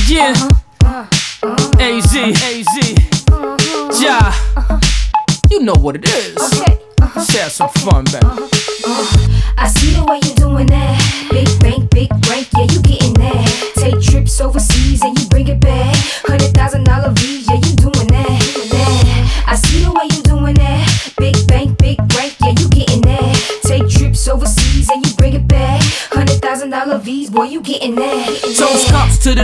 Yeah, AZ, Ja, you know what it is. Let's have some fun, baby. I see the way you're doing that. Big bank, big rank, yeah, you getting that. Take trips overseas and you bring it back. $100,000 V's, yeah, you doing that. I see the way you're doing that. Big bank, big rank, yeah, you getting that. Take trips overseas and you bring it back. $100,000 V's, boy, you getting that. Toast cups to the